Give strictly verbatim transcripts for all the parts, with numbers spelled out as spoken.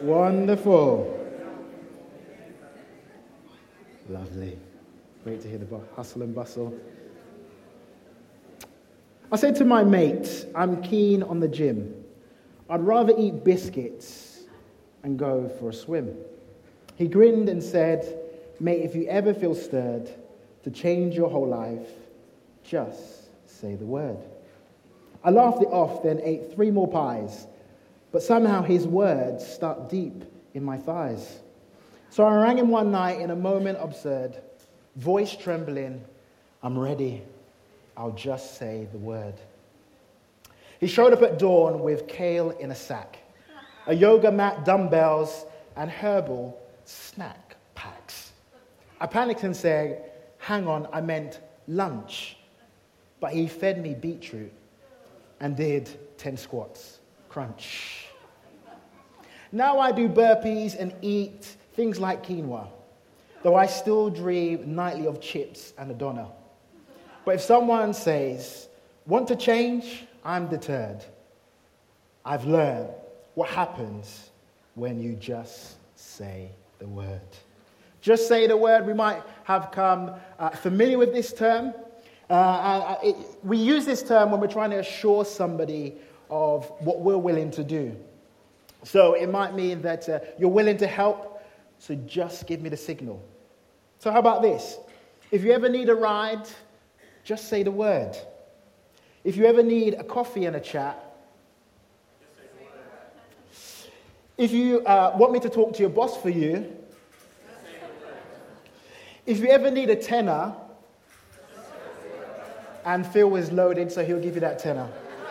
Wonderful. Lovely. Great to hear the bu- hustle and bustle. I said to my mate, I'm keen on the gym. I'd rather eat biscuits and go for a swim. He grinned and said, mate, if you ever feel stirred to change your whole life, just say the word. I laughed it off, then ate three more pies, but somehow his words stuck deep in my thighs. So I rang him one night in a moment absurd, voice trembling, I'm ready, I'll just say the word. He showed up at dawn with kale in a sack, a yoga mat, dumbbells, and herbal snack packs. I panicked and said, hang on, I meant lunch. But he fed me beetroot and did ten squats. Crunch. Now I do burpees and eat things like quinoa, though I still dream nightly of chips and a doner. But if someone says, want to change? I'm deterred. I've learned what happens when you just say the word. Just say the word. We might have come uh, familiar with this term. Uh, it, we use this term when we're trying to assure somebody of what we're willing to do. So it might mean that uh, you're willing to help, so just give me the signal. So how about this? If you ever need a ride, just say the word. If you ever need a coffee and a chat, if you uh, want me to talk to your boss for you, if you ever need a tenner, and Phil was loaded, so he'll give you that tenner.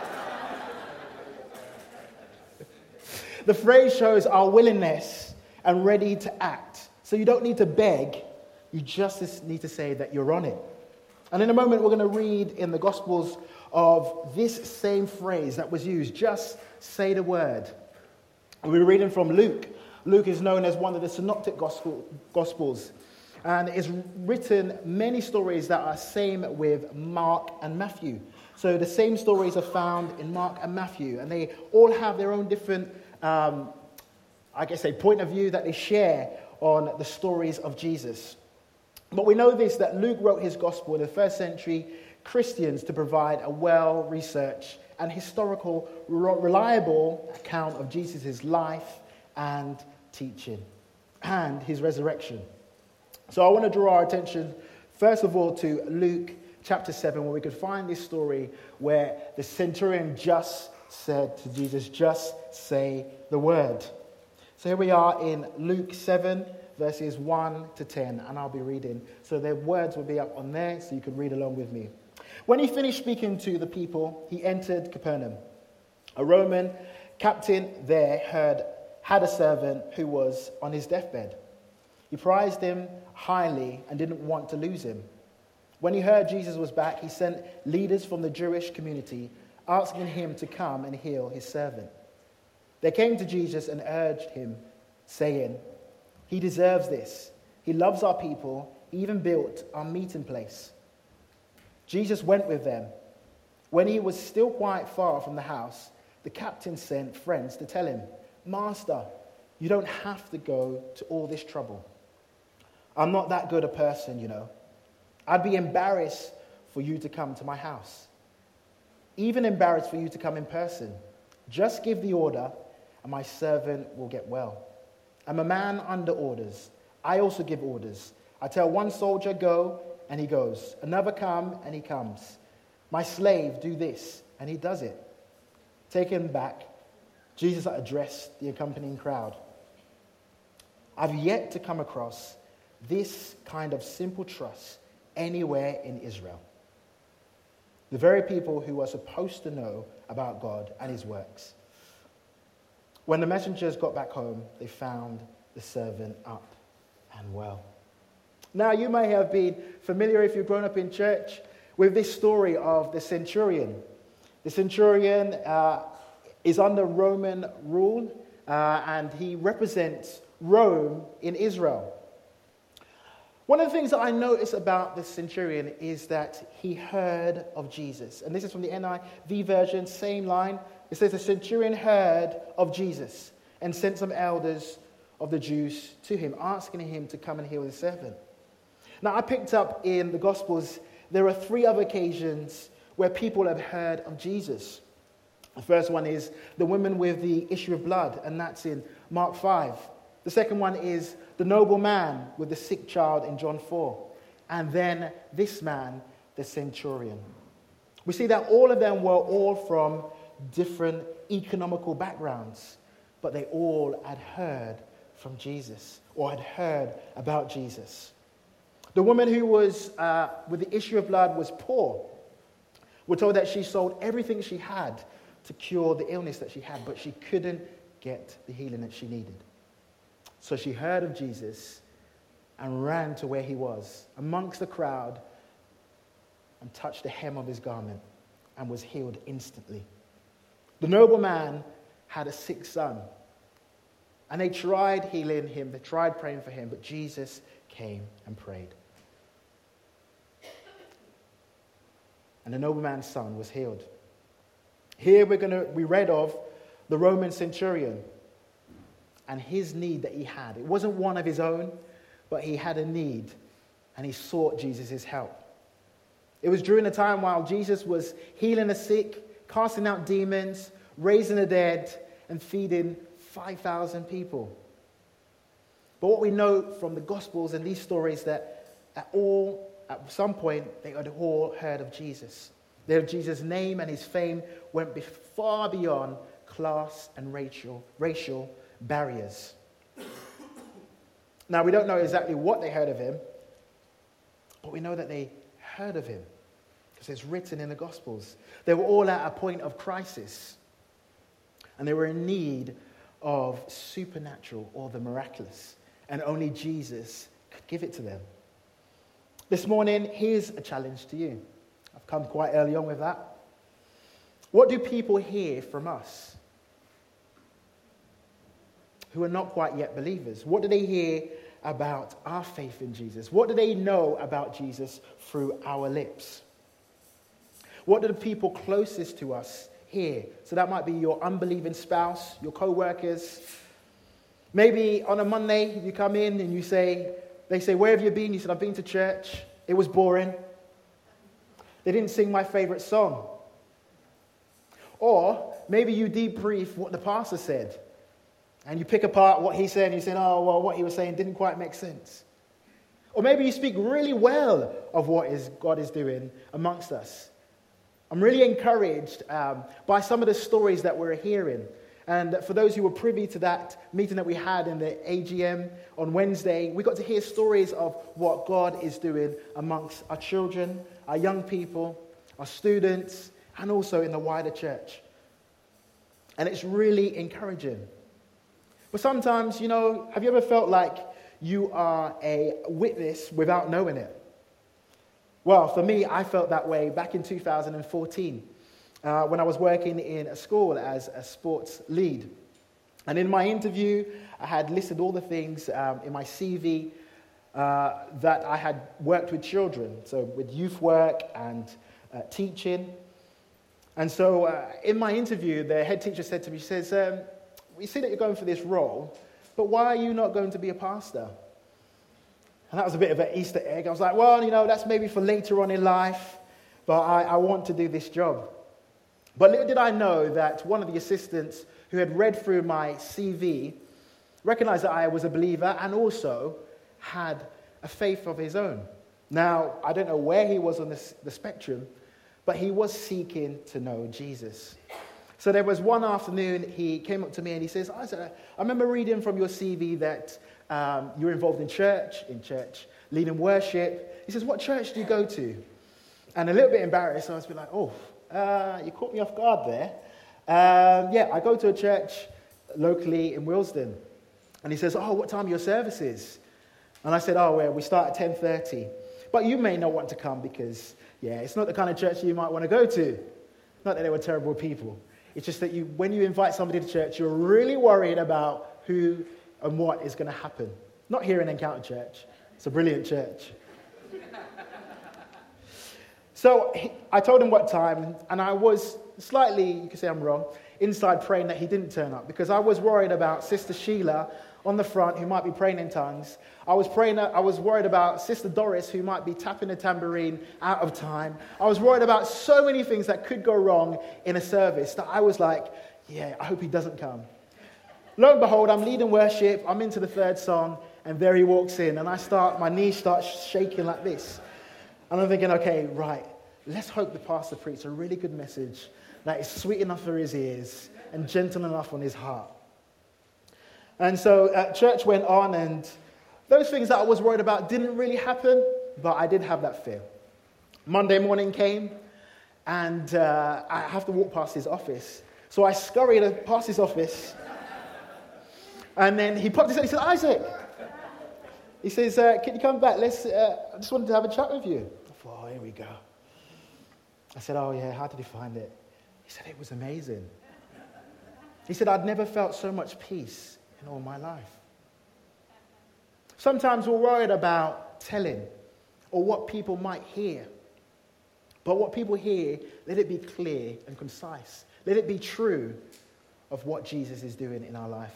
The phrase shows our willingness and ready to act. So you don't need to beg, you just need to say that you're on it. And in a moment, we're going to read in the Gospels of this same phrase that was used, just say the word. And we're reading from Luke. Luke is known as one of the synoptic gospel, Gospels. And it's written many stories that are same with Mark and Matthew. So the same stories are found in Mark and Matthew. And they all have their own different, um, I guess, a point of view that they share on the stories of Jesus. But we know this, that Luke wrote his gospel in the first century Christians to provide a well-researched and historical, reliable account of Jesus' life and teaching and his resurrection. So I want to draw our attention, first of all, to Luke chapter seven, where we could find this story where the centurion just said to Jesus, just say the word. So here we are in Luke seven, verses one to ten, and I'll be reading. So the words will be up on there, so you can read along with me. When he finished speaking to the people, he entered Capernaum. A Roman captain there heard, had a servant who was on his deathbed. He prized him highly and didn't want to lose him. When he heard Jesus was back, he sent leaders from the Jewish community, asking him to come and heal his servant. They came to Jesus and urged him, saying, he deserves this. He loves our people. He even built our meeting place. Jesus went with them. When he was still quite far from the house, the captain sent friends to tell him, Master, you don't have to go to all this trouble. I'm not that good a person, you know. I'd be embarrassed for you to come to my house. Even embarrassed for you to come in person. Just give the order, and my servant will get well. I'm a man under orders. I also give orders. I tell one soldier, go, and he goes. Another, come, and he comes. My slave, do this, and he does it. Taken back, Jesus addressed the accompanying crowd. I've yet to come across this kind of simple trust anywhere in Israel. The very people who are supposed to know about God and his works. When the messengers got back home, they found the servant up and well. Now, you may have been familiar, if you've grown up in church, with this story of the centurion. The centurion uh, is under Roman rule, uh, and he represents Rome in Israel. One of the things that I notice about the centurion is that he heard of Jesus. And this is from the N I V version, same line. It says the centurion heard of Jesus and sent some elders of the Jews to him, asking him to come and heal his servant. Now, I picked up in the Gospels, there are three other occasions where people have heard of Jesus. The first one is the woman with the issue of blood, and that's in Mark five. The second one is the noble man with the sick child in John four. And then this man, the centurion. We see that all of them were all from different economical backgrounds, but they all had heard from Jesus, or had heard about Jesus. The woman who was uh, with the issue of blood was poor. We're told that she sold everything she had to cure the illness that she had, but she couldn't get the healing that she needed. So she heard of Jesus and ran to where he was, amongst the crowd, and touched the hem of his garment and was healed instantly. The noble man had a sick son, and they tried healing him, they tried praying for him, but Jesus came and prayed. And the nobleman's son was healed. Here we're going to we read of the Roman centurion and his need that he had. It wasn't one of his own, but he had a need, and he sought Jesus' help. It was during the time while Jesus was healing the sick, casting out demons, raising the dead, and feeding five thousand people. But what we know from the Gospels and these stories that at all, at some point, they had all heard of Jesus. They heard Jesus' name, and his fame went be- far beyond class and racial, racial barriers. Now, we don't know exactly what they heard of him, but we know that they heard of him because it's written in the Gospels. They were all at a point of crisis, and they were in need of supernatural or the miraculous, and only Jesus could give it to them. This morning, here's a challenge to you. I've come quite early on with that. What do people hear from us who are not quite yet believers? What do they hear about our faith in Jesus? What do they know about Jesus through our lips? What do the people closest to us hear? So that might be your unbelieving spouse, your co-workers. Maybe on a Monday you come in and you say, they say, where have you been? You said, I've been to church. It was boring. They didn't sing my favorite song. Or maybe you debrief what the pastor said. And you pick apart what he said and you say, oh, well, what he was saying didn't quite make sense. Or maybe you speak really well of what is God is doing amongst us. I'm really encouraged um, by some of the stories that we're hearing. And for those who were privy to that meeting that we had in the A G M on Wednesday, we got to hear stories of what God is doing amongst our children, our young people, our students, and also in the wider church. And it's really encouraging. But sometimes, you know, have you ever felt like you are a witness without knowing it? Well, for me, I felt that way back in two thousand fourteen uh, when I was working in a school as a sports lead. And in my interview, I had listed all the things um, in my C V uh, that I had worked with children, so with youth work and uh, teaching. And so uh, in my interview, the head teacher said to me, she says, um, we see that you're going for this role, but why are you not going to be a pastor? And that was a bit of an Easter egg. I was like, well, you know, that's maybe for later on in life, but I, I want to do this job. But little did I know that one of the assistants who had read through my C V recognized that I was a believer and also had a faith of his own. Now, I don't know where he was on the, the spectrum, but he was seeking to know Jesus. So there was one afternoon, he came up to me and he says, I, said, I remember reading from your C V that um, you're involved in church, in church, leading worship. He says, what church do you go to? And a little bit embarrassed, I was like, oh, uh, you caught me off guard there. Um, yeah, I go to a church locally in Willesden. And he says, oh, what time are your services? And I said, oh, well, we start at ten thirty. But you may not want to come because, yeah, it's not the kind of church you might want to go to. Not that they were terrible people. It's just that you, when you invite somebody to church, you're really worried about who and what is going to happen. Not here in Encounter Church. It's a brilliant church. So he, I told him what time, and I was slightly, you could say I'm wrong, inside praying that he didn't turn up, because I was worried about Sister Sheila on the front, who might be praying in tongues. I was praying. I was worried about Sister Doris, who might be tapping the tambourine out of time. I was worried about so many things that could go wrong in a service that I was like, yeah, I hope he doesn't come. Lo and behold, I'm leading worship. I'm into the third song, and there he walks in, and I start, my knees start shaking like this. And I'm thinking, okay, right, let's hope the pastor preached a really good message that is sweet enough for his ears and gentle enough on his heart. And so uh, church went on, and those things that I was worried about didn't really happen, but I did have that fear. Monday morning came, and uh, I have to walk past his office. So I scurried past his office, and then he popped his head. He said, Isaac, he says, uh, can you come back? Let's. Uh, I just wanted to have a chat with you. I thought, oh, here we go. I said, oh, yeah, how did you find it? He said, it was amazing. He said, I'd never felt so much peace in all my life. Sometimes we're worried about telling or what people might hear. But what people hear, let it be clear and concise. Let it be true of what Jesus is doing in our life.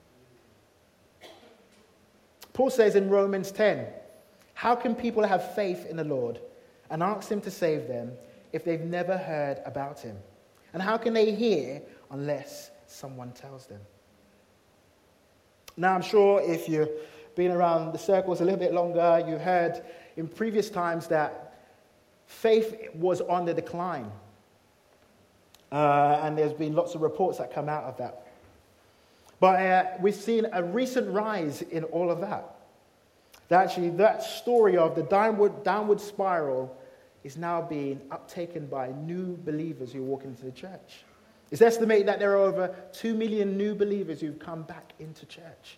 Paul says in Romans ten, how can people have faith in the Lord and ask him to save them if they've never heard about him? And how can they hear unless someone tells them? Now, I'm sure if you've been around the circles a little bit longer, you heard in previous times that faith was on the decline. Uh, and there's been lots of reports that come out of that. But uh, we've seen a recent rise in all of that. That actually, that story of the downward, downward spiral is now being uptaken by new believers who walk into the church. It's estimated that there are over two million new believers who've come back into church.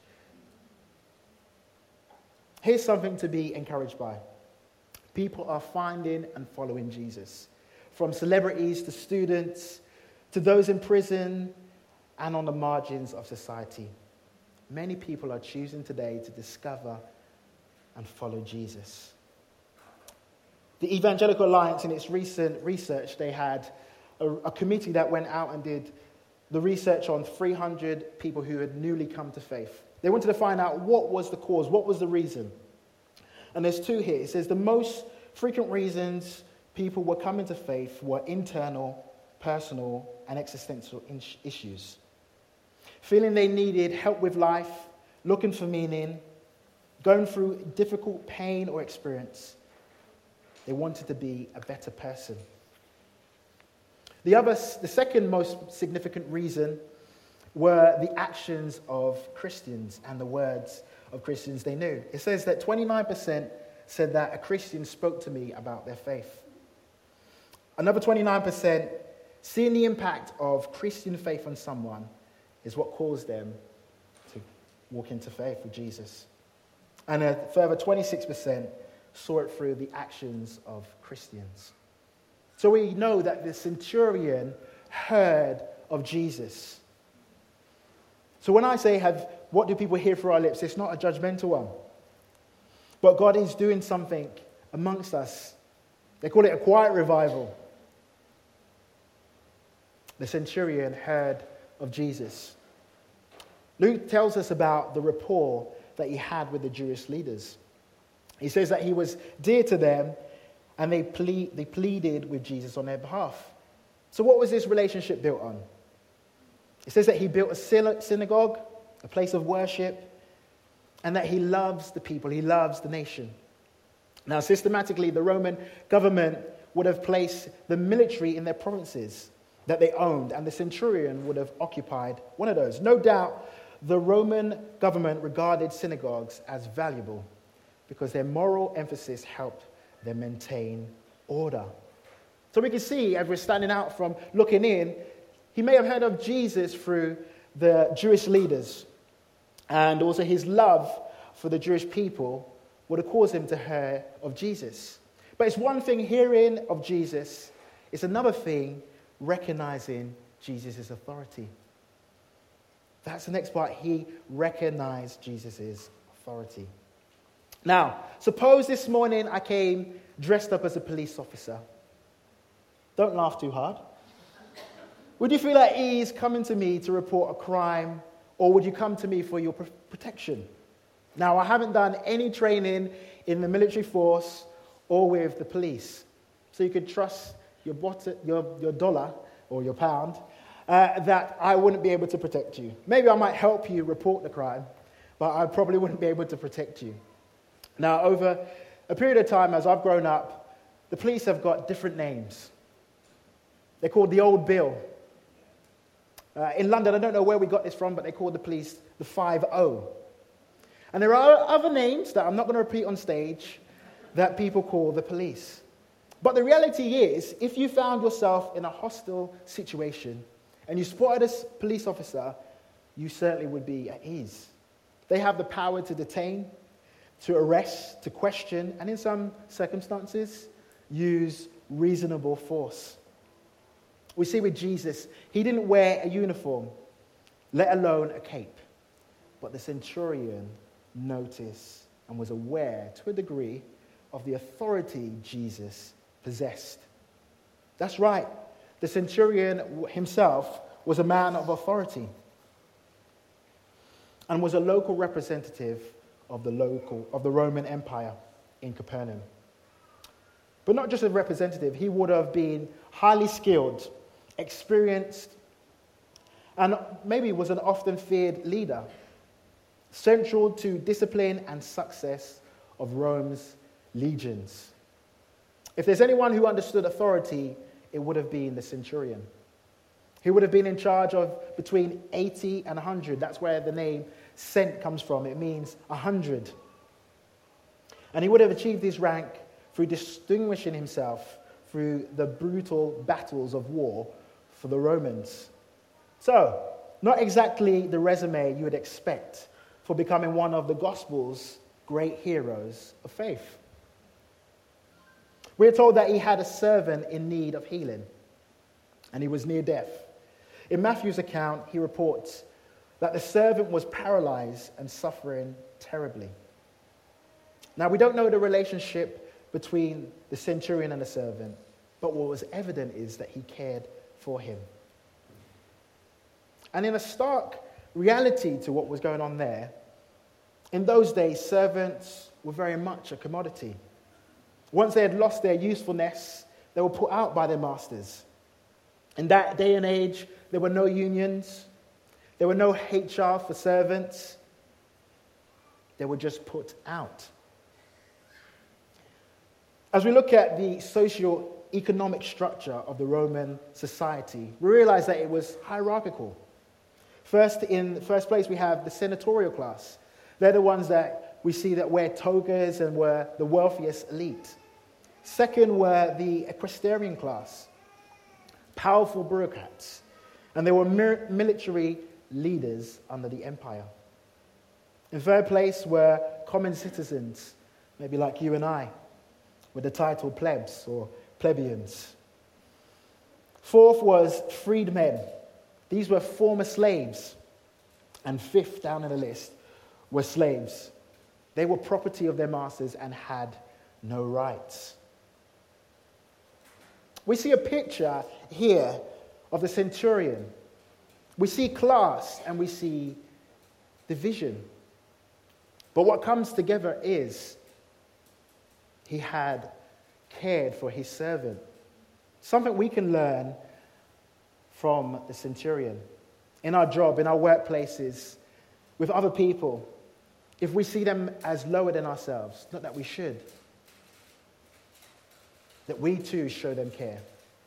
Here's something to be encouraged by. People are finding and following Jesus. From celebrities to students, to those in prison and on the margins of society. Many people are choosing today to discover and follow Jesus. The Evangelical Alliance, in its recent research, they had a, a committee that went out and did the research on three hundred people who had newly come to faith. They wanted to find out what was the cause, what was the reason. And there's two here. It says the most frequent reasons people were coming to faith were internal, personal, and existential issues. Feeling they needed help with life, looking for meaning, going through difficult pain or experience. They wanted to be a better person. The other, the second most significant reason were the actions of Christians and the words of Christians they knew. It says that twenty-nine percent said that a Christian spoke to me about their faith. Another twenty-nine percent, seeing the impact of Christian faith on someone is what caused them to walk into faith with Jesus. And a further twenty-six percent saw it through the actions of Christians. So we know that the centurion heard of Jesus. So when I say, have, what do people hear through our lips? It's not a judgmental one. But God is doing something amongst us. They call it a quiet revival. The centurion heard of Jesus. Luke tells us about the rapport that he had with the Jewish leaders. He says that he was dear to them, and they, ple- they pleaded with Jesus on their behalf. So what was this relationship built on? It says that he built a synagogue, a place of worship, and that he loves the people, he loves the nation. Now, systematically, the Roman government would have placed the military in their provinces that they owned, and the centurion would have occupied one of those. No doubt, the Roman government regarded synagogues as valuable because their moral emphasis helped them maintain order. So we can see, as we're standing out from looking in, he may have heard of Jesus through the Jewish leaders, and also his love for the Jewish people would have caused him to hear of Jesus. But it's one thing hearing of Jesus, it's another thing recognizing Jesus' authority. That's the next part. He recognized Jesus' authority. Now, suppose this morning I came dressed up as a police officer. Don't laugh too hard. Would you feel at ease coming to me to report a crime, or would you come to me for your pr- protection? Now, I haven't done any training in the military force or with the police, so you could trust your, bot- your, your dollar or your pound uh, that I wouldn't be able to protect you. Maybe I might help you report the crime, but I probably wouldn't be able to protect you. Now, over a period of time as I've grown up, the police have got different names. They're called the Old Bill. Uh, in London, I don't know where we got this from, but they call the police the five oh. And there are other names that I'm not going to repeat on stage that people call the police. But the reality is, if you found yourself in a hostile situation and you spotted a police officer, you certainly would be at ease. They have the power to detain, to arrest, to question, and in some circumstances, use reasonable force. We see with Jesus, he didn't wear a uniform, let alone a cape. But the centurion noticed and was aware to a degree of the authority Jesus possessed. That's right. The centurion himself was a man of authority and was a local representative of the local of the Roman Empire in Capernaum. But not just a representative, he would have been highly skilled, experienced, and maybe was an often feared leader, central to discipline and success of Rome's legions. If there's anyone who understood authority, it would have been the centurion. He would have been in charge of between eighty and one hundred. That's where the name cent comes from. It means one hundred. And he would have achieved this rank through distinguishing himself through the brutal battles of war for the Romans. So, not exactly the resume you would expect for becoming one of the gospel's great heroes of faith. We're told that he had a servant in need of healing, and he was near death. In Matthew's account, he reports that the servant was paralyzed and suffering terribly. Now, we don't know the relationship between the centurion and the servant, but what was evident is that he cared for him. And in a stark reality to what was going on there, in those days, servants were very much a commodity. Once they had lost their usefulness, they were put out by their masters. In that day and age, there were no unions. There were no H R for servants. They were just put out. As we look at the socio-economic structure of the Roman society, we realize that it was hierarchical. First, in the first place, we have the senatorial class. They're the ones that we see that wear togas and were the wealthiest elite. Second were the equestrian class, powerful bureaucrats, and they were military leaders under the empire. In third place were common citizens, maybe like you and I, with the title plebs or plebeians. Fourth was freedmen. These were former slaves. And fifth down in the list were slaves. They were property of their masters and had no rights. We see a picture here of the centurion. We see class and we see division. But what comes together is he had cared for his servant. Something we can learn from the centurion. In our job, in our workplaces, with other people, if we see them as lower than ourselves, not that we should, that we too show them care.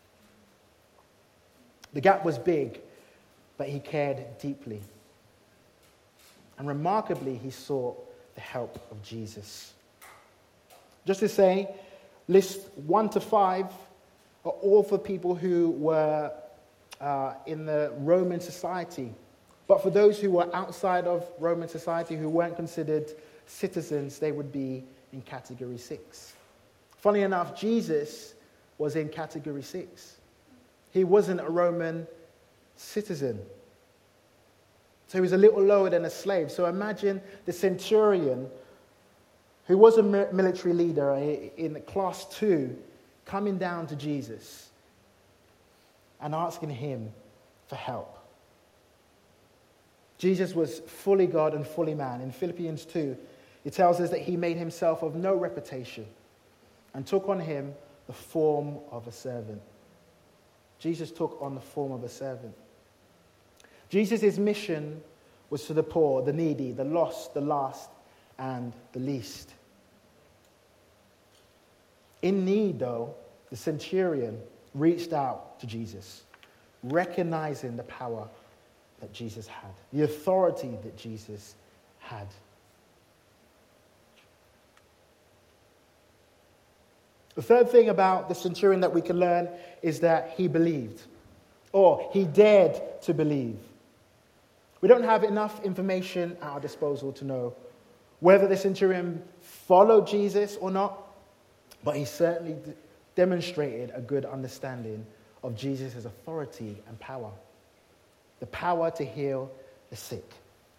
The gap was big, but he cared deeply. And remarkably, he sought the help of Jesus. Just to say, list one to five are all for people who were uh, in the Roman society. But for those who were outside of Roman society, who weren't considered citizens, they would be in category six. Funny enough, Jesus was in category six. He wasn't a Roman citizen. So he was a little lower than a slave. So imagine the centurion, who was a military leader in class two, coming down to Jesus and asking him for help. Jesus was fully God and fully man. In Philippians two, it tells us that he made himself of no reputation and took on him the form of a servant. Jesus took on the form of a servant. Jesus' mission was to the poor, the needy, the lost, the last, and the least. In need, though, the centurion reached out to Jesus, recognizing the power that Jesus had, the authority that Jesus had. The third thing about the centurion that we can learn is that he believed, or he dared to believe. We don't have enough information at our disposal to know whether the centurion followed Jesus or not, but he certainly d- demonstrated a good understanding of Jesus' authority and power. The power to heal the sick.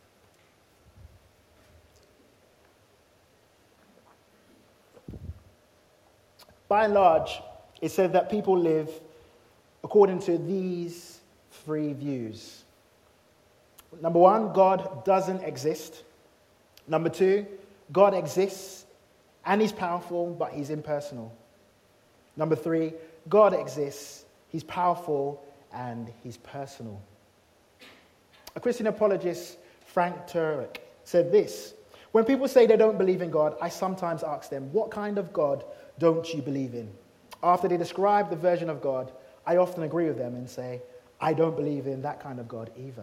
By and large, it said that people live according to these three views. Number one, God doesn't exist. Number two, God exists and he's powerful, but he's impersonal. Number three, God exists, he's powerful, and he's personal. A Christian apologist, Frank Turek, said this: when people say they don't believe in God, I sometimes ask them, what kind of God don't you believe in? After they describe the version of God, I often agree with them and say, I don't believe in that kind of God either.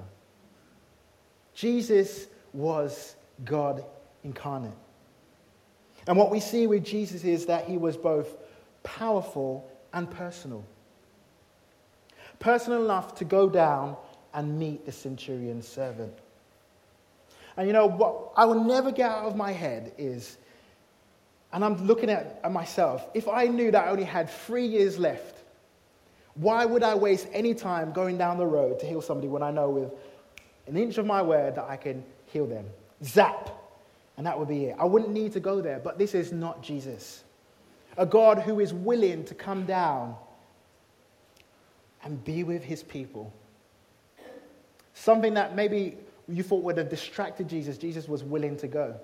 Jesus was God incarnate. And what we see with Jesus is that he was both powerful and personal. Personal enough to go down and meet the centurion's servant. And you know, what I will never get out of my head is, and I'm looking at, at myself, if I knew that I only had three years left, why would I waste any time going down the road to heal somebody when I know with an inch of my word that I can heal them? Zap! And that would be it. I wouldn't need to go there, but this is not Jesus. A God who is willing to come down and be with his people. Something that maybe you thought would have distracted Jesus, Jesus was willing to go.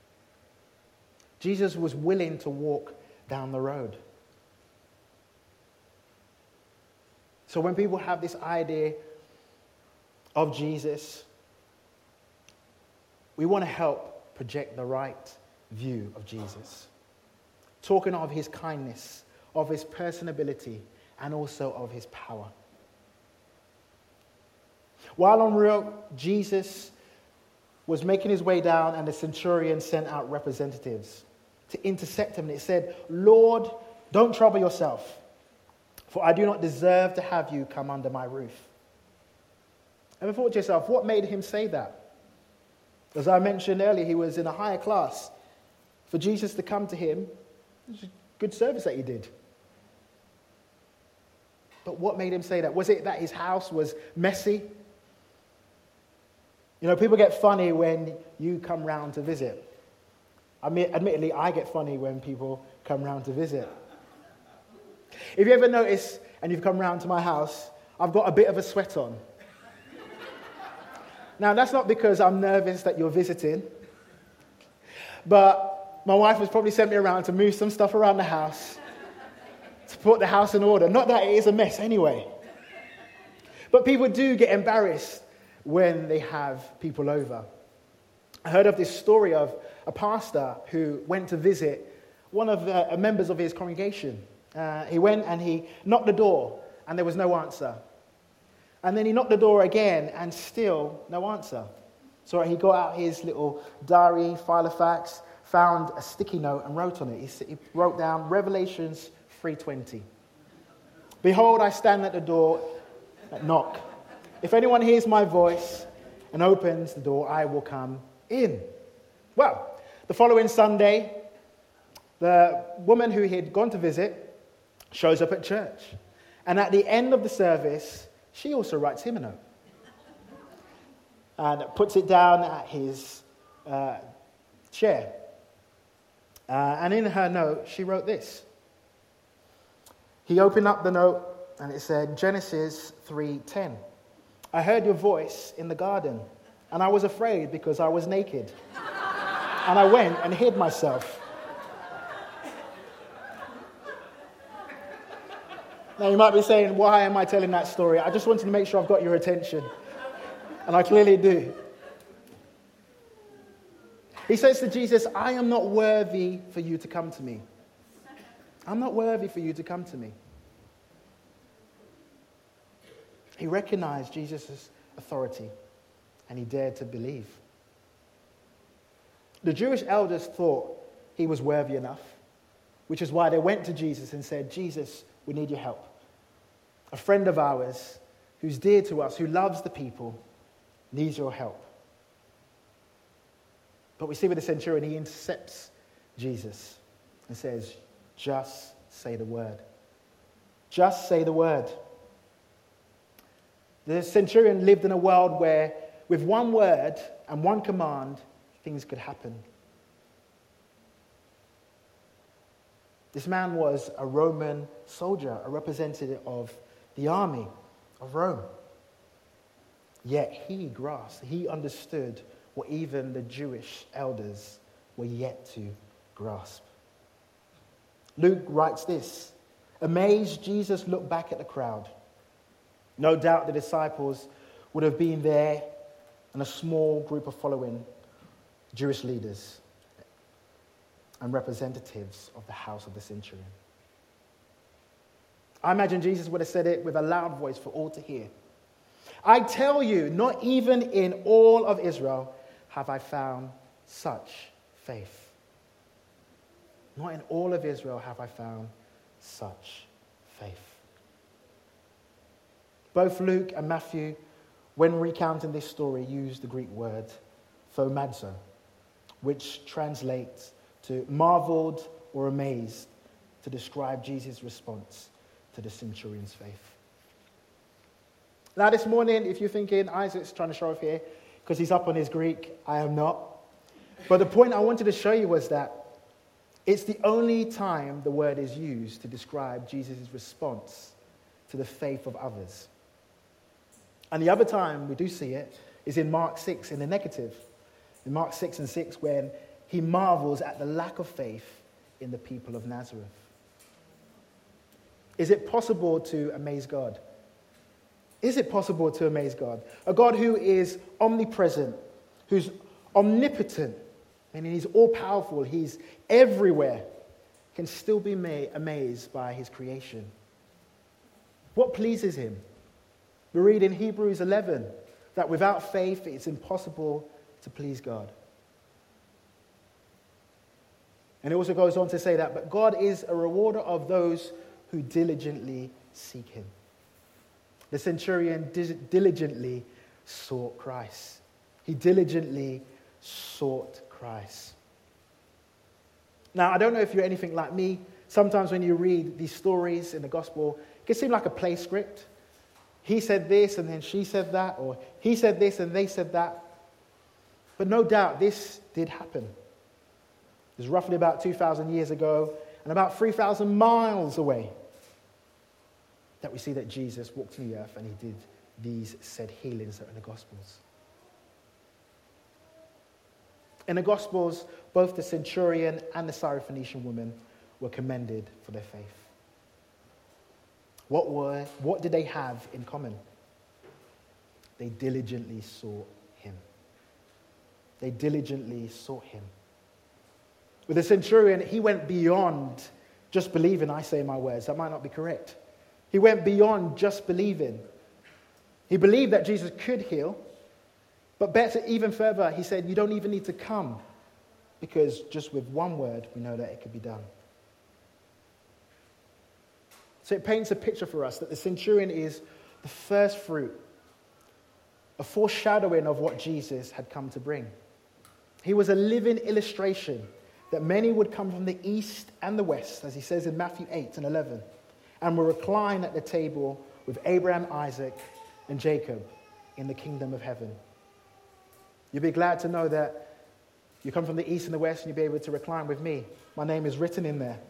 Jesus was willing to walk down the road. So when people have this idea of Jesus, we want to help project the right view of Jesus. Talking of his kindness, of his personability, and also of his power. While en route, Jesus was making his way down, and the centurion sent out representatives to intercept him. And it said, Lord, don't trouble yourself, for I do not deserve to have you come under my roof. Ever thought to yourself, what made him say that? As I mentioned earlier, he was in a higher class. For Jesus to come to him, it was a good service that he did. But what made him say that? Was it that his house was messy? You know, people get funny when you come round to visit. I mean, admittedly, I get funny when people come round to visit. If you ever notice, and you've come round to my house, I've got a bit of a sweat on. Now, that's not because I'm nervous that you're visiting, but my wife has probably sent me around to move some stuff around the house, to put the house in order. Not that it is a mess anyway. But people do get embarrassed when they have people over. I heard of this story of a pastor who went to visit one of the members of his congregation. Uh, he went and he knocked the door, and there was no answer. And then he knocked the door again, and still no answer. So he got out his little diary, file of facts, found a sticky note and wrote on it. He, he wrote down Revelations three twenty. Behold, I stand at the door and knock. If anyone hears my voice and opens the door, I will come in. Well, the following Sunday, the woman who he had gone to visit shows up at church. And at the end of the service, she also writes him a note and puts it down at his uh, chair. Uh, and in her note, she wrote this. He opened up the note and it said, Genesis three ten. I heard your voice in the garden, and I was afraid because I was naked. And I went and hid myself. Now you might be saying, why am I telling that story? I just wanted to make sure I've got your attention. And I clearly do. He says to Jesus, I am not worthy for you to come to me. I'm not worthy for you to come to me. He recognized Jesus' authority, and he dared to believe. The Jewish elders thought he was worthy enough, which is why they went to Jesus and said, Jesus, we need your help. A friend of ours who's dear to us, who loves the people, needs your help. But we see with the centurion, he intercepts Jesus and says, just say the word. Just say the word. The centurion lived in a world where with one word and one command, things could happen. This man was a Roman soldier, a representative of the army of Rome. Yet he grasped, he understood what even the Jewish elders were yet to grasp. Luke writes this, amazed, Jesus looked back at the crowd. No doubt the disciples would have been there and a small group of following Jewish leaders and representatives of the house of the centurion. I imagine Jesus would have said it with a loud voice for all to hear. I tell you, not even in all of Israel have I found such faith. Not in all of Israel have I found such faith. Both Luke and Matthew, when recounting this story, use the Greek word thaumazo, which translates to marveled or amazed to describe Jesus' response to the centurion's faith. Now this morning, if you're thinking, Isaac's trying to show off here because he's up on his Greek, I am not. But the point I wanted to show you was that it's the only time the word is used to describe Jesus' response to the faith of others. And the other time we do see it is in Mark six in the negative. In Mark six and six, when he marvels at the lack of faith in the people of Nazareth. Is it possible to amaze God? Is it possible to amaze God? A God who is omnipresent, who's omnipotent, and he's all-powerful, he's everywhere, can still be ma- amazed by his creation. What pleases him? We read in Hebrews eleven that without faith it's impossible to please God. And it also goes on to say that, but God is a rewarder of those who diligently seek him. The centurion diligently sought Christ. He diligently sought Christ. Now, I don't know if you're anything like me. Sometimes when you read these stories in the gospel, it can seem like a play script. He said this and then she said that, or he said this and they said that. But no doubt this did happen. It was roughly about two thousand years ago and about three thousand miles away that we see that Jesus walked on the earth and he did these said healings that are in the Gospels. In the Gospels, both the centurion and the Syrophoenician woman were commended for their faith. What were, what did they have in common? They diligently sought him. They diligently sought him. With the centurion, he went beyond just believing, I say my words. That might not be correct. He went beyond just believing. He believed that Jesus could heal, but better, even further, he said, you don't even need to come, because just with one word, we know that it could be done. So it paints a picture for us that the centurion is the first fruit, a foreshadowing of what Jesus had come to bring. He was a living illustration that many would come from the east and the west, as he says in Matthew eight and eleven, and will recline at the table with Abraham, Isaac, and Jacob in the kingdom of heaven. You'll be glad to know that you come from the east and the west and you'll be able to recline with me. My name is written in there.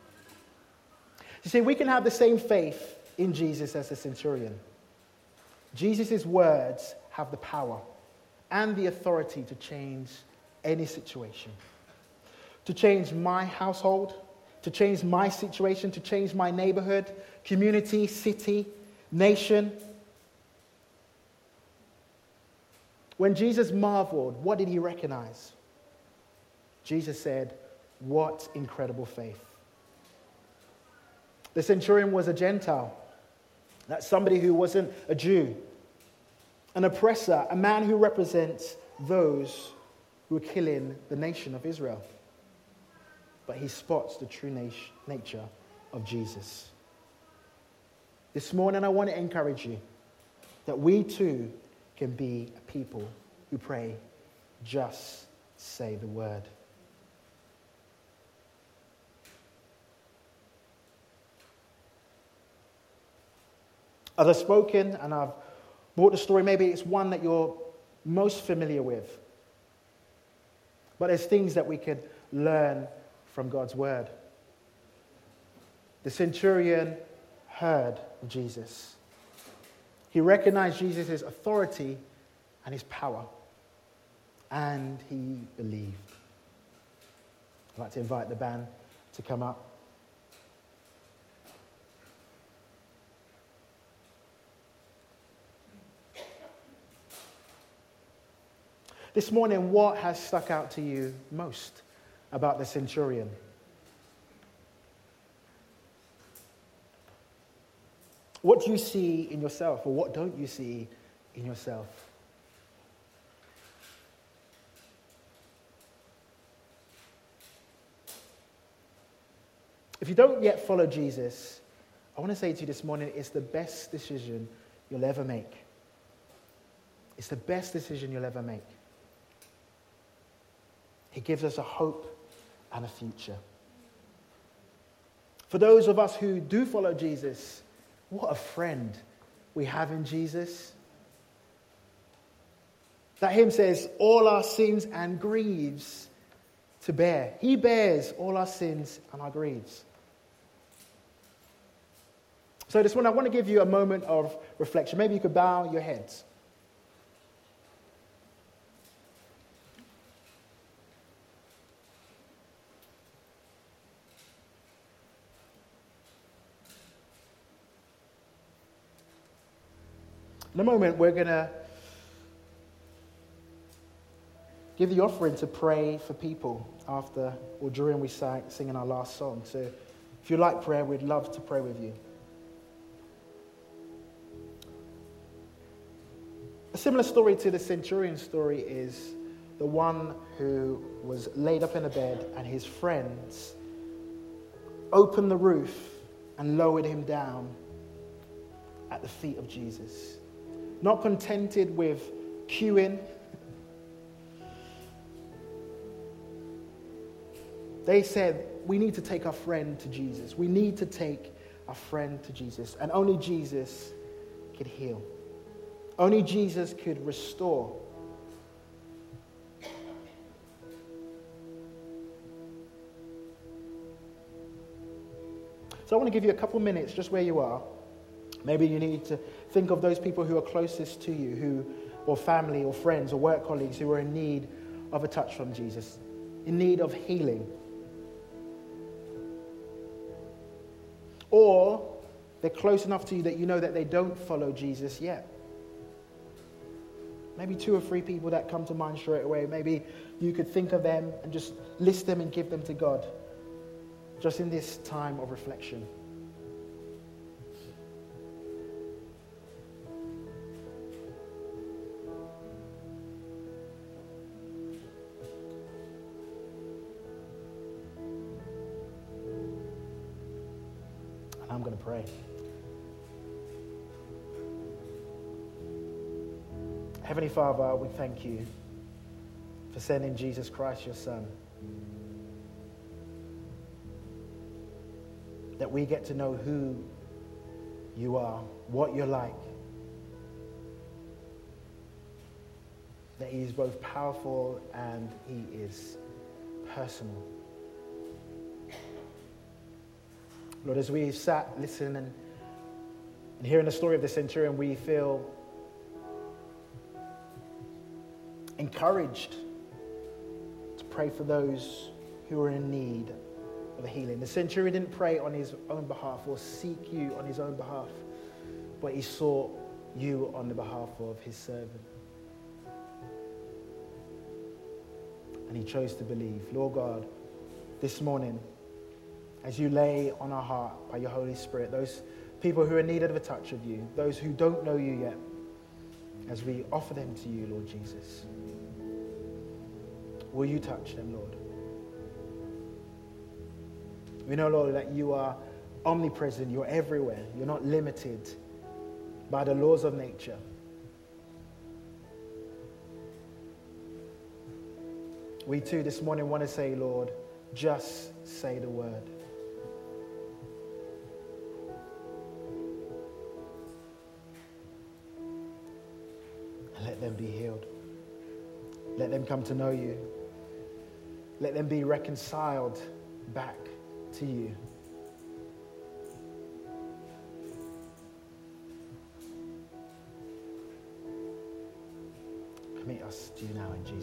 You see, we can have the same faith in Jesus as the centurion. Jesus' words have the power and the authority to change any situation. To change my household, to change my situation, to change my neighborhood, community, city, nation. When Jesus marveled, what did he recognize? Jesus said, "What incredible faith." The centurion was a Gentile. That's somebody who wasn't a Jew. An oppressor, a man who represents those who are killing the nation of Israel. But he spots the true nat- nature of Jesus. This morning I want to encourage you that we too can be a people who pray, just say the word. As I've spoken and I've brought the story, maybe it's one that you're most familiar with. But there's things that we could learn from God's word. The centurion heard of Jesus. He recognized Jesus' authority and his power. And he believed. I'd like to invite the band to come up. This morning, what has stuck out to you most about the centurion? What do you see in yourself, or what don't you see in yourself? If you don't yet follow Jesus, I want to say to you this morning, it's the best decision you'll ever make. It's the best decision you'll ever make. He gives us a hope and a future. For those of us who do follow Jesus, what a friend we have in Jesus. That hymn says, all our sins and griefs to bear. He bears all our sins and our griefs. So this one, I want to give you a moment of reflection. Maybe you could bow your heads. In a moment, we're going to give the offering to pray for people after or during we sang, sing in our last song. So if you like prayer, we'd love to pray with you. A similar story to the centurion story is the one who was laid up in a bed and his friends opened the roof and lowered him down at the feet of Jesus. Not contented with queuing, they said, we need to take our friend to Jesus. We need to take our friend to Jesus. And only Jesus could heal. Only Jesus could restore. So I want to give you a couple minutes just where you are. Maybe you need to think of those people who are closest to you, who, or family or friends or work colleagues who are in need of a touch from Jesus, in need of healing. Or they're close enough to you that you know that they don't follow Jesus yet. Maybe two or three people that come to mind straight away. Maybe you could think of them and just list them and give them to God, just in this time of reflection. I'm going to pray. Heavenly Father, we thank you for sending Jesus Christ, your Son, that we get to know who you are, what you're like, that he is both powerful and he is personal. Lord, as we sat, listening, and, and hearing the story of the centurion, we feel encouraged to pray for those who are in need of a healing. The centurion didn't pray on his own behalf or seek you on his own behalf, but he sought you on the behalf of his servant. And he chose to believe. Lord God, this morning, as you lay on our heart by your Holy Spirit, those people who are in need of a touch of you, those who don't know you yet, as we offer them to you, Lord Jesus, will you touch them, Lord? We know, Lord, that you are omnipresent, you're everywhere, you're not limited by the laws of nature. We too this morning want to say, Lord, just say the word. And let them be healed. Let them come to know you. Let them be reconciled back to you. Commit us to you now in Jesus' name.